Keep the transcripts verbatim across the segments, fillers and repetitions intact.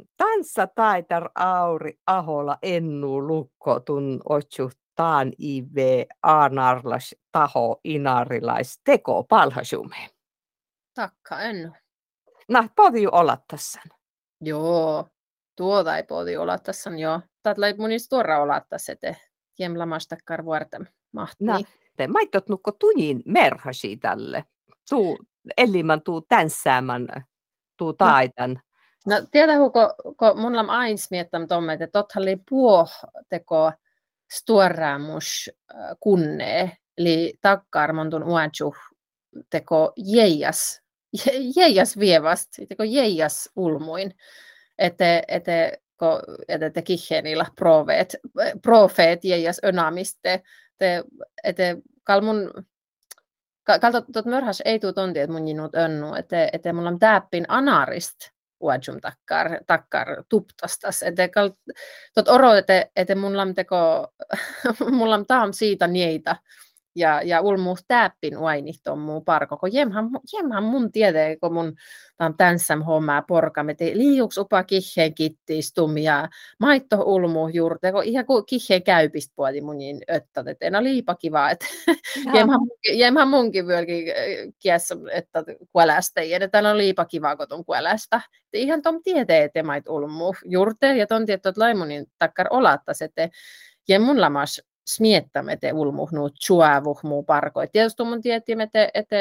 Tanssa taitar Auri Ahola ennu lukko tun otsu taan ive aanarlas taho inarilais teko palhasume. Takka ennu. Nah, podi olla tässä. Joo, tuota ei podi olla tässä, joo. Tätä lait mun istorra olla tässä, että jem lamastakkar vuorta mahtii. Nah, te maittot nukko tunin merhasi tälle. Tuu elimän tuu tänssäämän, tuu taitan. No, tiedä, kun, kun mun lam ains miettam tomme, että totta oli puoh teko stuoraamus kunnee, eli takkar mon tun uadju teko jeijas, jeijas vievast, teko jeijas ulmuin, että ete ko ete te kihhenillä profeet, profeet jeijas önamiste, te ete kalmun kalta tot mörhäs ei tuu tonti, että mun jinut önnu, että ete mulla on täppin anarist uadjum takkar, takkar tuptastas. Että tot oro, että, että mulla on teko, mulla on taam siitä nieitä. Ja, ja ulmu täppin uainihton muu parko, kun jemhan, jemhan mun tiedä, kun mun tam tänssam hommaa porka, me te liiuks upa kihheen kittiistum ja maitto ulmu juurte, kun ihan kuin kihheen käypistä puoli mun niin öttät, että enää liipa kiva, että jemhan, jemhan munkin vyölkin kiessä, että kuelästä, ja täällä on liipa kiva, kun ton kuelästä. Ihan tom tiedä, että mait ulmu juurte, ja ton tietty, että laimunin takkar olattas, että jem mun lamas smiettämme te ulmuhnuu tjuavuh muu parkoi. Tietysti mun tiettiin, että, että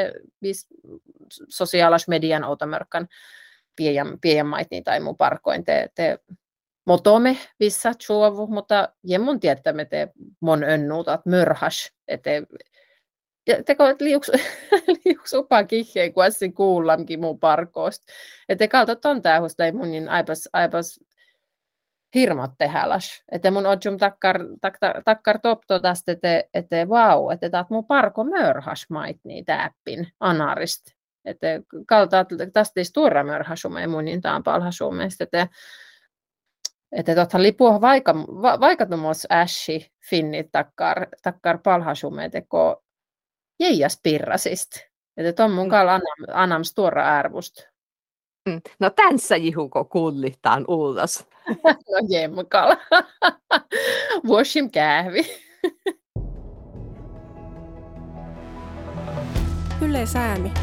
sosiaalis median automörkkan pienmait tai muu parkoin te, te motome vissa tjuavuh, mutta jen mun tiettämme te mon önnuutat mörhas, että teko liuks, liuks upa kihheen kuassin kuullamkin muu parkoosta. Että kaltat on tähus, ei mun niin aipas, aipas hirmat tehäläs. Että mun otsum takkar, takkar, takkar topto tästä, että, että vau, että taat mun parko mörhas mait niin täppin anarist. Että kalta tästä ei stuura mörhasume mun niin taan palhasumesta. Että että totta lipuah vaikka vaikka tuommois äshi finnit takkar takkar palhasume teko jeijas pirrasist. Että ton mun kalla anam, anam stuura arvust. No tässä jihuko kullitaan ullas. No jemkala. Vuosim kähvi. Yle Säämi.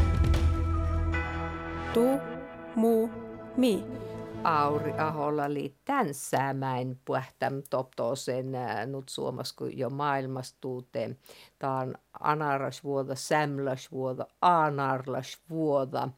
Tu, mu, mi. Auri Aholla oli tänssäämäin puhtäm toptosen nyt Suomessa kuin jo maailmastuuteen. Tämä on anarlasvuoda, sämlasvuoda, aanarlasvuoda.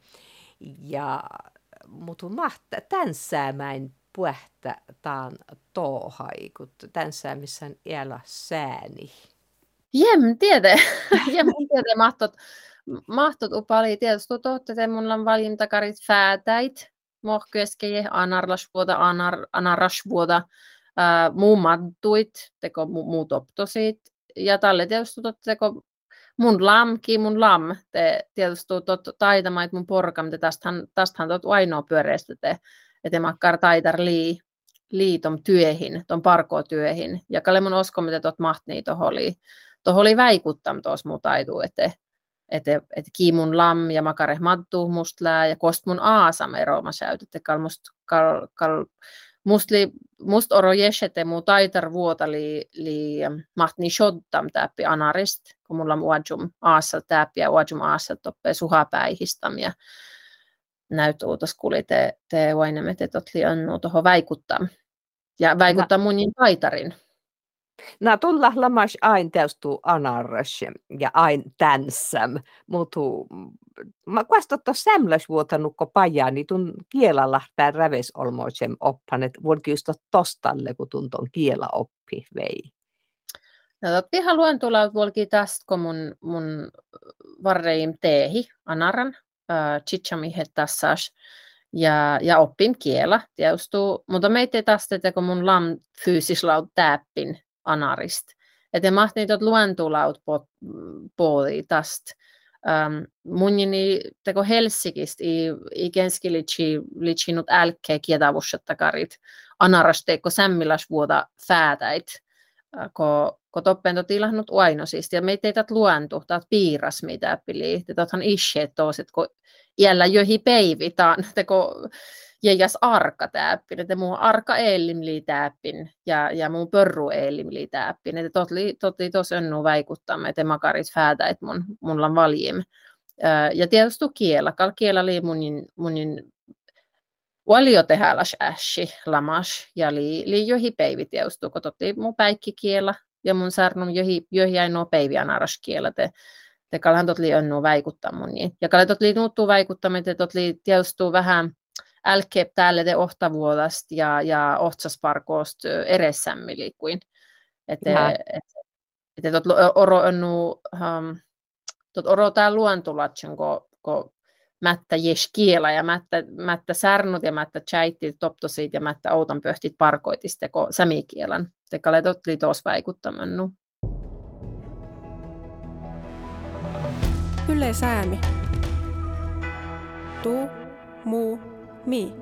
Ja mutta mahtaa tänssäämäin puhtä taan tohai, kun tänssäämissä on elä sääni. Jem, tiedä. Jem, tiedä, mahtot, mahtot upali. Tietysti tohte, että mulla on valintakarit fäätäit. Mohkyeskeje, anarlasvuoda, anar, anarasvuoda, äh, muu madduit, teko muu, muu toptosit. Ja tälle tietysti tohte, teko mun lamki, mun lam, te tietysti tot taitamait mun porka, mutta tästähän, tästähän tot ainoa pyöreästä, että te makkar taitar lii, lii ton työhin, ton parkotyöhin. Ja kalle mun osko, mitä tot mahtii tohon oli, tohon oli väikuttam tuossa mun taituu, että että et kiimun lam ja makare maddu mustlää ja kost mun aasam erooma säyt, että kal must, kal, kal, must, li, must oro jesete mun taitar vuota li, li mahtni shodtam täppi anarist, kun mulla on uadjum aassa täppi ja uadjum aassa toppee suhapäihistam ja näyt uutos kuli te, te vainemme te totli annu tohon väikuttam ja väikuttaa mun niin taitarin. No tulla lamas ain täystuu anarras ja ain tänssam, mutta mä kuastotto sämläs vuotanukko pajaa, niin tun kiela lähtää räves olmoisem oppan, että voikin just tostalle, kun tunton kiela oppi vei. No totti haluan tulla vuolki tästä, kun mun, mun varreim teehi anaran, äh, chichamihet tassas, ja, ja oppin kiela tietysti, mutta meitä tästä, että kun mun lam fyysislaut täppin anarist. Että mahtii tuot luentulaut puoli tästä. Um, mun jini teko Helsingistä i, i kenski litsi, litsi nyt älkeä kiedavussettakarit anarasteikko sämmiläs vuoda fäätäit, ko, ko toppen tot ilahnut uainosista. Ja meitä ei tätä luentu, tätä piiras mitä pili. Tätähän ishe tos, että kun iällä johi peivitaan, teko jäjas arka täppin, että mun arka eelimli täppin ja, ja mun pörru eelimli täppin, että totli, totli tos önnu vaikuttamme, että makaris fäätä, että mun, mulla on valjim. Ja tietysti kiela, kal kiela oli munin, munin valio tehdä las ässi, lamas, ja li, li johi päivi tietysti, kun totli mun päikkikiela, ja mun sarnum johi, johi ainoa päivi anaras kiela, te, te kalhan totli önnu vaikuttaa mun niin. Ja kalhan totli nuuttuu vaikuttaa, että totli tietysti vähän älkeep täällä te ohtavuodasta ja, ja ohtsasparkoosta eressämmi liikuin. Että et, et, et oro önnu, um, tot oro tää luontulatsen, kun ko mättä jes kiela ja mättä, mättä särnut ja mättä chaitit toptosit ja mättä outan pöhtit parkoitiste, kun sämikielan. Te kalle totli tos vaikuttamannu. Yle Säämi. Tu, mu, mi.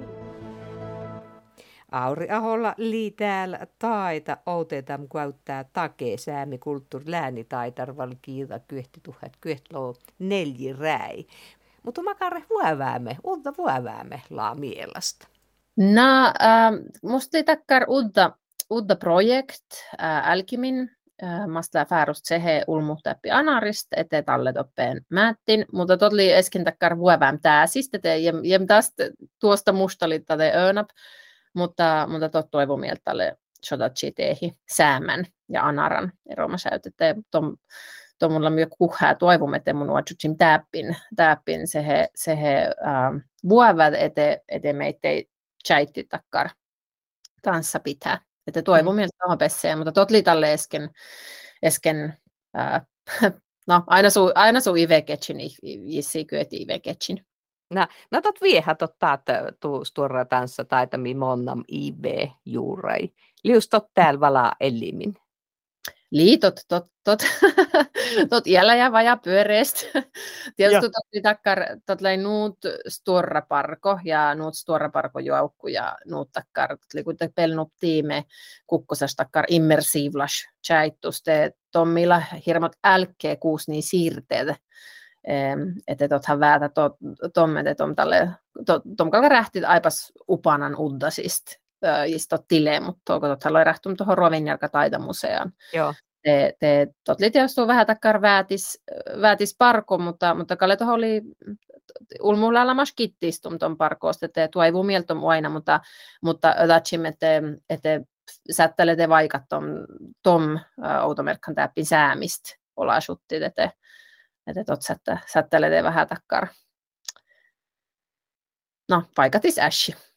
Auri Aholla lii täällä taita outetam käyttää takee säämi kulttuuri lääni taitarval kiilta kyhti tuhat kyhtloo nelji räi. Mutta makare vuoväämme, uutta vuoväämme laa mielasta. No, äh, musta ei takkar uutta, uutta projekt äh, älkimin. Masta färust sehe ulmuhtäppi anarist, ettei talle toppeen määttin, mutta totli eskin takkar vuovääm tääsistä, ja, ja tästä tuosta mustalitta te öönap, mutta, mutta tot toivu mieltä tälle sodatsi tehi säämän ja anaran eromasäyt, että tom, tom mulla myös kuhää toivumme, että mun uatsutsin täppin, täppin sehe, sehe äh, vuovät, ette ete meittei chaitti takkar tanssa pitää. Että toivon mm. mieltä tuohon pesseen, mutta totli tälle esken, esken ää, no aina suu, aina suu iveketsin, jissi kyöti iveketsin. No, no tot vieha totta, että tuu stuora tanssa taitami monnam ive juurai. Lius tot täällä valaa elimin. Liitot, tot, tot, tot iällä ja vaja pyöreästä. Tietysti tot takkar, tot läi nuut stuoraparko ja nuut stuoraparko juokku ja nuut takkar, tot li kuitenkin pelnup tiime kukkosas takkar immersiivlas chaittuste, tommilla hirmat älkkee kuus niin siirteet. Että tothan väätä tommet, että tom tälle, tom kalka rähtit aipas upanan uddasist. Jistot tilee, mutta tuoko tothan loi rähtum tuohon Rovinjarka taitamuseaan. Joo. Te, te totli tietysti vähän takkar väätis, väätis parko, mutta, mutta kalle tuohon oli ulmulla alamas kittistum tuon parkoosta, että tuo ei mieltom aina, mutta, mutta ödatsim, että, että sättelete vaikat tom, tom automerkkan täppin säämistä olasuttit, että, että tot sättelete vähän takkar. No, paikatis ässi.